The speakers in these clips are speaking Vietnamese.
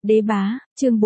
Đế bá, chương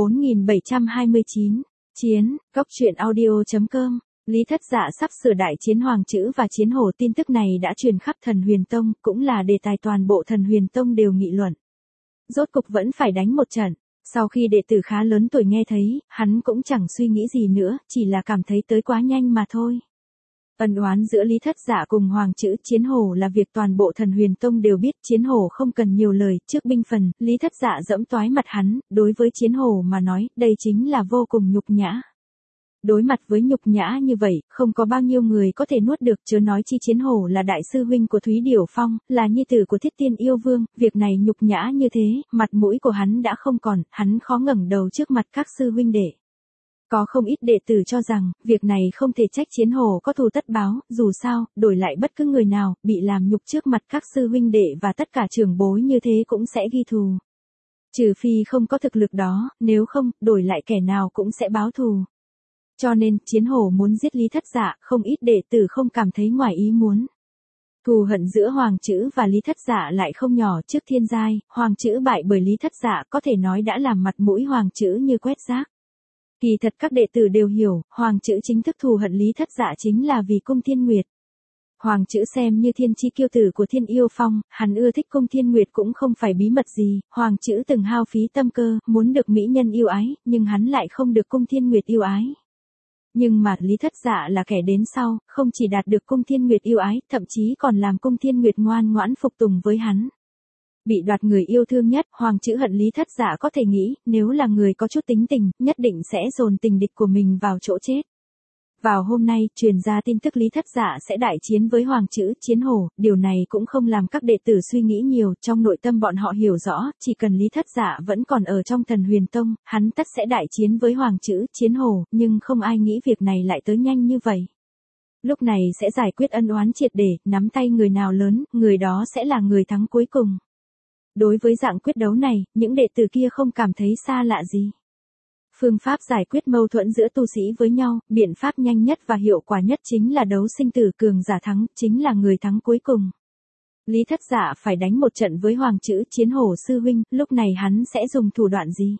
4729, chiến, góc truyện audio.com. Lý Thất Dạ sắp sửa đại chiến Hoàng Chữ và Chiến Hổ. Tin tức này đã truyền khắp Thần Huyền Tông, cũng là đề tài toàn bộ Thần Huyền Tông đều nghị luận. Rốt cục vẫn phải đánh một trận. Sau khi đệ tử khá lớn tuổi nghe thấy, hắn cũng chẳng suy nghĩ gì nữa, chỉ là cảm thấy tới quá nhanh mà thôi. Ân oán giữa Lý Thất Dạ cùng Hoàng Chữ Chiến Hổ là việc toàn bộ Thần Huyền Tông đều biết. Chiến Hổ không cần nhiều lời, trước binh phần, Lý Thất Dạ giẫm toái mặt hắn, đối với Chiến Hổ mà nói, đây chính là vô cùng nhục nhã. Đối mặt với nhục nhã như vậy, không có bao nhiêu người có thể nuốt được, chớ nói chi Chiến Hổ là đại sư huynh của Thúy Điểu Phong, là nhi tử của Thiết Tiên Yêu Vương, việc này nhục nhã như thế, mặt mũi của hắn đã không còn, hắn khó ngẩng đầu trước mặt các sư huynh đệ. Có không ít đệ tử cho rằng, việc này không thể trách Chiến Hổ có thù tất báo, dù sao, đổi lại bất cứ người nào, bị làm nhục trước mặt các sư huynh đệ và tất cả trưởng bối như thế cũng sẽ ghi thù. Trừ phi không có thực lực đó, nếu không, đổi lại kẻ nào cũng sẽ báo thù. Cho nên, Chiến Hổ muốn giết Lý Thất Dạ, không ít đệ tử không cảm thấy ngoài ý muốn. Thù hận giữa Hoàng Chữ và Lý Thất Dạ lại không nhỏ. Trước thiên giai, Hoàng Chữ bại bởi Lý Thất Dạ có thể nói đã làm mặt mũi Hoàng Chữ như quét rác. Kỳ thật các đệ tử đều hiểu, Hoàng Chữ chính thức thù hận Lý Thất Dạ chính là vì Cung Thiên Nguyệt. Hoàng Chữ xem như thiên chi kiêu tử của Thiên Yêu Phong, hắn ưa thích Cung Thiên Nguyệt cũng không phải bí mật gì, Hoàng Chữ từng hao phí tâm cơ, muốn được mỹ nhân yêu ái, nhưng hắn lại không được Cung Thiên Nguyệt yêu ái. Nhưng mà Lý Thất Dạ là kẻ đến sau, không chỉ đạt được Cung Thiên Nguyệt yêu ái, thậm chí còn làm Cung Thiên Nguyệt ngoan ngoãn phục tùng với hắn. Bị đoạt người yêu thương nhất, Hoàng Chữ hận Lý Thất Dạ có thể nghĩ, nếu là người có chút tính tình, nhất định sẽ dồn tình địch của mình vào chỗ chết. Vào hôm nay, truyền ra tin tức Lý Thất Dạ sẽ đại chiến với Hoàng Chữ Chiến Hổ, điều này cũng không làm các đệ tử suy nghĩ nhiều, trong nội tâm bọn họ hiểu rõ, chỉ cần Lý Thất Dạ vẫn còn ở trong Thần Huyền Tông, hắn tất sẽ đại chiến với Hoàng Chữ Chiến Hổ, nhưng không ai nghĩ việc này lại tới nhanh như vậy. Lúc này sẽ giải quyết ân oán triệt để, nắm tay người nào lớn, người đó sẽ là người thắng cuối cùng. Đối với dạng quyết đấu này, những đệ tử kia không cảm thấy xa lạ gì. Phương pháp giải quyết mâu thuẫn giữa tu sĩ với nhau, biện pháp nhanh nhất và hiệu quả nhất chính là đấu sinh tử, cường giả thắng, chính là người thắng cuối cùng. Lý Thất Dạ phải đánh một trận với Hoàng Chữ Chiến Hổ sư huynh, lúc này hắn sẽ dùng thủ đoạn gì?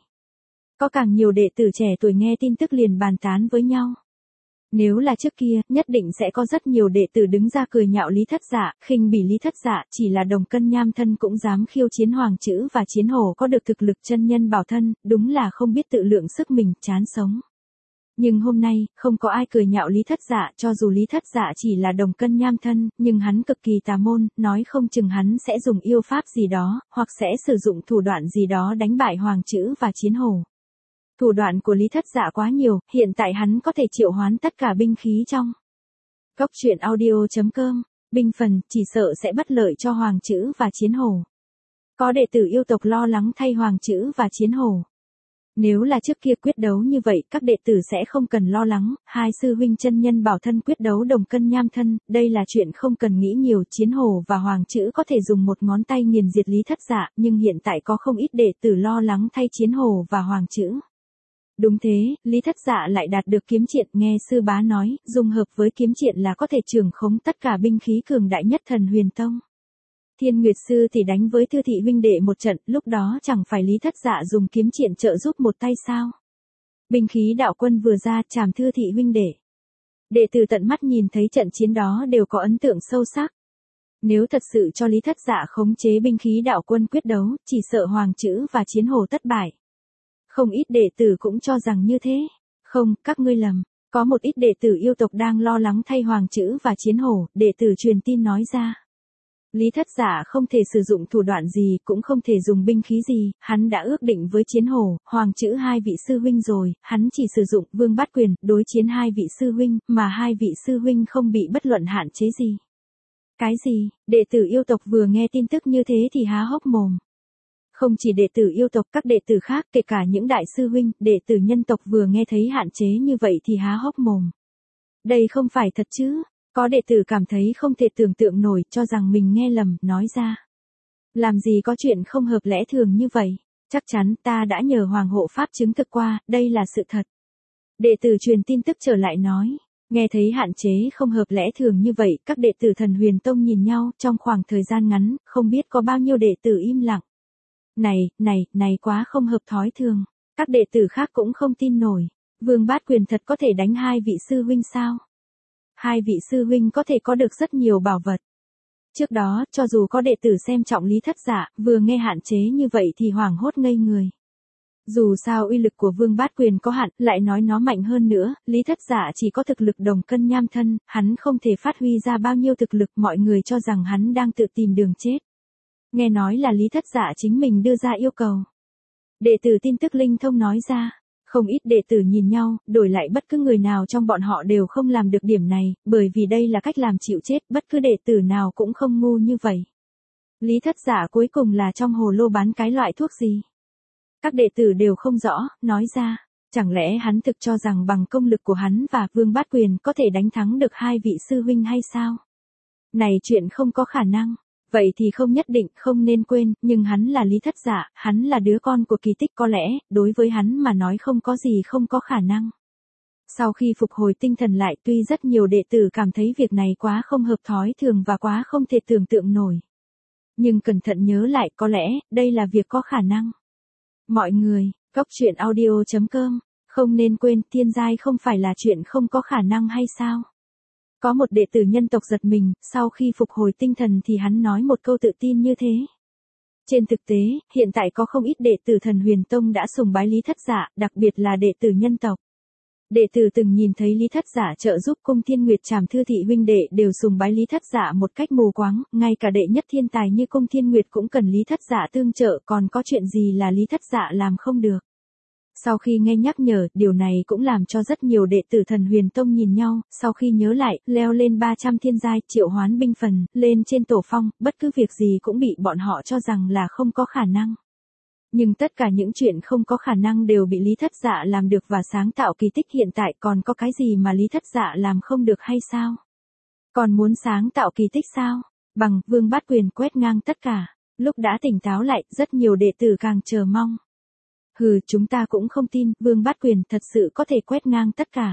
Có càng nhiều đệ tử trẻ tuổi nghe tin tức liền bàn tán với nhau. Nếu là trước kia, nhất định sẽ có rất nhiều đệ tử đứng ra cười nhạo Lý Thất Dạ, khinh bỉ Lý Thất Dạ, chỉ là đồng cân nham thân cũng dám khiêu chiến Hoàng Chữ và Chiến Hổ có được thực lực chân nhân bảo thân, đúng là không biết tự lượng sức mình, chán sống. Nhưng hôm nay, không có ai cười nhạo Lý Thất Dạ, cho dù Lý Thất Dạ chỉ là đồng cân nham thân, nhưng hắn cực kỳ tà môn, nói không chừng hắn sẽ dùng yêu pháp gì đó, hoặc sẽ sử dụng thủ đoạn gì đó đánh bại Hoàng Chữ và Chiến Hổ. Thủ đoạn của Lý Thất Dạ quá nhiều, hiện tại hắn có thể triệu hoán tất cả binh khí trong góc truyện audio.com, binh phần, chỉ sợ sẽ bất lợi cho Hoàng Chữ và Chiến Hổ. Có đệ tử yêu tộc lo lắng thay Hoàng Chữ và Chiến Hổ. Nếu là trước kia quyết đấu như vậy, các đệ tử sẽ không cần lo lắng, hai sư huynh chân nhân bảo thân quyết đấu đồng cân nham thân, đây là chuyện không cần nghĩ nhiều. Chiến Hổ và Hoàng Chữ có thể dùng một ngón tay nghiền diệt Lý Thất Dạ, nhưng hiện tại có không ít đệ tử lo lắng thay Chiến Hổ và Hoàng Chữ. Đúng thế, Lý Thất Dạ lại đạt được kiếm triện, nghe sư bá nói, dung hợp với kiếm triện là có thể trưởng khống tất cả binh khí cường đại nhất Thần Huyền Tông. Thiên Nguyệt sư thì đánh với Thư Thị huynh đệ một trận, lúc đó chẳng phải Lý Thất Dạ dùng kiếm triện trợ giúp một tay sao? Binh khí đạo quân vừa ra, chảm Thư Thị huynh đệ. Đệ tử tận mắt nhìn thấy trận chiến đó đều có ấn tượng sâu sắc. Nếu thật sự cho Lý Thất Dạ khống chế binh khí đạo quân quyết đấu, chỉ sợ Hoàng Chữ và Chiến Hổ thất bại. Không ít đệ tử cũng cho rằng như thế. Không, các ngươi lầm. Có một ít đệ tử yêu tộc đang lo lắng thay Hoàng Chữ và Chiến Hổ, đệ tử truyền tin nói ra. Lý Thất Dạ không thể sử dụng thủ đoạn gì, cũng không thể dùng binh khí gì, hắn đã ước định với Chiến Hổ, Hoàng Chữ hai vị sư huynh rồi, hắn chỉ sử dụng Vương Bát Quyền, đối chiến hai vị sư huynh, mà hai vị sư huynh không bị bất luận hạn chế gì. Cái gì? Đệ tử yêu tộc vừa nghe tin tức như thế thì há hốc mồm. Không chỉ đệ tử yêu tộc, các đệ tử khác, kể cả những đại sư huynh, đệ tử nhân tộc vừa nghe thấy hạn chế như vậy thì há hốc mồm. Đây không phải thật chứ? Có đệ tử cảm thấy không thể tưởng tượng nổi, cho rằng mình nghe lầm, nói ra. Làm gì có chuyện không hợp lẽ thường như vậy? Chắc chắn ta đã nhờ Hoàng hộ pháp chứng thực qua, đây là sự thật. Đệ tử truyền tin tức trở lại nói. Nghe thấy hạn chế không hợp lẽ thường như vậy, các đệ tử Thần Huyền Tông nhìn nhau, trong khoảng thời gian ngắn, không biết có bao nhiêu đệ tử im lặng. Này quá không hợp thói thường. Các đệ tử khác cũng không tin nổi. Vương Bát Quyền thật có thể đánh hai vị sư huynh sao? Hai vị sư huynh có thể có được rất nhiều bảo vật. Trước đó, cho dù có đệ tử xem trọng Lý Thất Dạ, vừa nghe hạn chế như vậy thì hoảng hốt ngây người. Dù sao uy lực của Vương Bát Quyền có hạn, lại nói nó mạnh hơn nữa, Lý Thất Dạ chỉ có thực lực đồng cân nham thân, hắn không thể phát huy ra bao nhiêu thực lực, mọi người cho rằng hắn đang tự tìm đường chết. Nghe nói là Lý Thất Dạ chính mình đưa ra yêu cầu. Đệ tử tin tức linh thông nói ra. Không ít đệ tử nhìn nhau, đổi lại bất cứ người nào trong bọn họ đều không làm được điểm này, bởi vì đây là cách làm chịu chết, bất cứ đệ tử nào cũng không ngu như vậy. Lý Thất Dạ cuối cùng là trong hồ lô bán cái loại thuốc gì? Các đệ tử đều không rõ, nói ra, chẳng lẽ hắn thực cho rằng bằng công lực của hắn và Vương Bát Quyền có thể đánh thắng được hai vị sư huynh hay sao? Này chuyện không có khả năng. Vậy thì không nhất định, không nên quên, nhưng hắn là Lý Thất Dạ, hắn là đứa con của kỳ tích, có lẽ, đối với hắn mà nói không có gì không có khả năng. Sau khi phục hồi tinh thần lại, tuy rất nhiều đệ tử cảm thấy việc này quá không hợp thói thường và quá không thể tưởng tượng nổi. Nhưng cẩn thận nhớ lại, có lẽ, đây là việc có khả năng. Mọi người, coctruyện.audio.com, không nên quên, thiên giai không phải là chuyện không có khả năng hay sao? Có một đệ tử nhân tộc giật mình, sau khi phục hồi tinh thần thì hắn nói một câu tự tin như thế. Trên thực tế, hiện tại có không ít đệ tử Thần Huyền Tông đã sùng bái Lý Thất Dạ, đặc biệt là đệ tử nhân tộc. Đệ tử từng nhìn thấy Lý Thất Dạ trợ giúp Cung Thiên Nguyệt Trảm Thư thị huynh đệ đều sùng bái Lý Thất Dạ một cách mù quáng, ngay cả đệ nhất thiên tài như Cung Thiên Nguyệt cũng cần Lý Thất Dạ tương trợ, còn có chuyện gì là Lý Thất Dạ làm không được. Sau khi nghe nhắc nhở, điều này cũng làm cho rất nhiều đệ tử Thần Huyền Tông nhìn nhau, sau khi nhớ lại, leo lên 300 thiên giai, triệu hoán binh phần, lên trên tổ phong, bất cứ việc gì cũng bị bọn họ cho rằng là không có khả năng. Nhưng tất cả những chuyện không có khả năng đều bị Lý Thất Dạ làm được và sáng tạo kỳ tích, hiện tại còn có cái gì mà Lý Thất Dạ làm không được hay sao? Còn muốn sáng tạo kỳ tích sao? Bằng Vương Bát Quyền quét ngang tất cả. Lúc đã tỉnh táo lại, rất nhiều đệ tử càng chờ mong. Chúng ta cũng không tin, Vương Bát Quyền thật sự có thể quét ngang tất cả.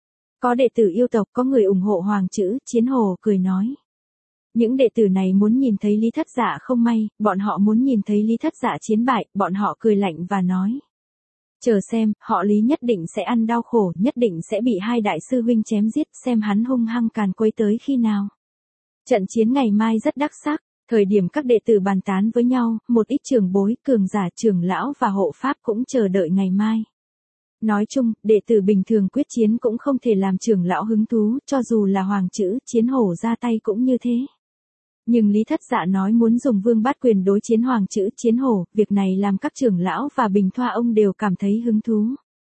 Có đệ tử yêu tộc, có người ủng hộ Hoàng chữ, Chiến Hồ cười nói. Những đệ tử này muốn nhìn thấy Lý Thất Dạ không may, bọn họ muốn nhìn thấy Lý Thất Dạ chiến bại, bọn họ cười lạnh và nói. Chờ xem, họ Lý nhất định sẽ ăn đau khổ, nhất định sẽ bị hai đại sư huynh chém giết, xem hắn hung hăng càn quấy tới khi nào. Trận chiến ngày mai rất đắc sắc. Thời điểm các đệ tử bàn tán với nhau, một ít trưởng bối, cường giả, trưởng lão và hộ pháp cũng chờ đợi ngày mai. Nói chung, đệ tử bình thường quyết chiến cũng không thể làm trưởng lão hứng thú, cho dù là Hoàng chữ, Chiến Hổ ra tay cũng như thế. Nhưng Lý Thất Dạ nói muốn dùng Vương Bát Quyền đối chiến Hoàng chữ, Chiến Hổ, việc này làm các trưởng lão và Bình Thoa ông đều cảm thấy hứng thú.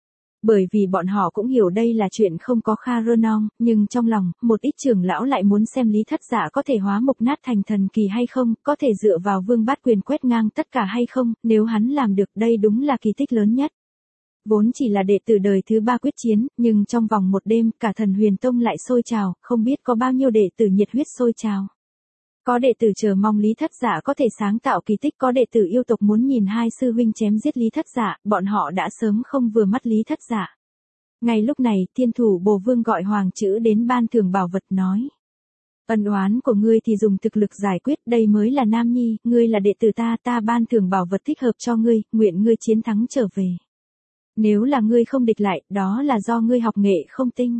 Bởi vì bọn họ cũng hiểu đây là chuyện không có kha rơ non, nhưng trong lòng, một ít trưởng lão lại muốn xem Lý Thất Dạ có thể hóa mục nát thành thần kỳ hay không, có thể dựa vào Vương Bát Quyền quét ngang tất cả hay không, nếu hắn làm được đây đúng là kỳ tích lớn nhất. Vốn chỉ là đệ tử đời thứ 3 quyết chiến, nhưng trong vòng một đêm, cả Thần Huyền Tông lại sôi trào, không biết có bao nhiêu đệ tử nhiệt huyết sôi trào. Có đệ tử chờ mong Lý Thất Dạ có thể sáng tạo kỳ tích, có đệ tử yêu tộc muốn nhìn hai sư huynh chém giết Lý Thất Dạ, bọn họ đã sớm không vừa mắt Lý Thất Dạ. Ngay lúc này, Thiên Thủ Bồ Vương gọi Hoàng chữ đến ban thưởng bảo vật nói. Ân oán của ngươi thì dùng thực lực giải quyết, đây mới là nam nhi, ngươi là đệ tử ta, ta ban thưởng bảo vật thích hợp cho ngươi, nguyện ngươi chiến thắng trở về. Nếu là ngươi không địch lại, đó là do ngươi học nghệ không tinh.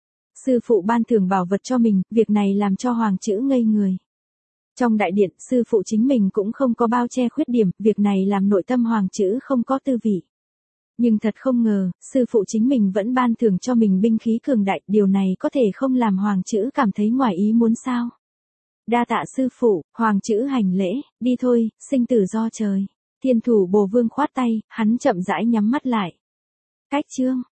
Sư phụ ban thưởng bảo vật cho mình, việc này làm cho Hoàng chữ ngây người. Trong đại điện, sư phụ chính mình cũng không có bao che khuyết điểm, việc này làm nội tâm Hoàng chữ không có tư vị. Nhưng thật không ngờ, sư phụ chính mình vẫn ban thưởng cho mình binh khí cường đại, điều này có thể không làm Hoàng chữ cảm thấy ngoài ý muốn sao. Đa tạ sư phụ, Hoàng chữ hành lễ, đi thôi, sinh tử do trời. Thiên Thủ Bồ Vương khoát tay, hắn chậm rãi nhắm mắt lại. Cách chương.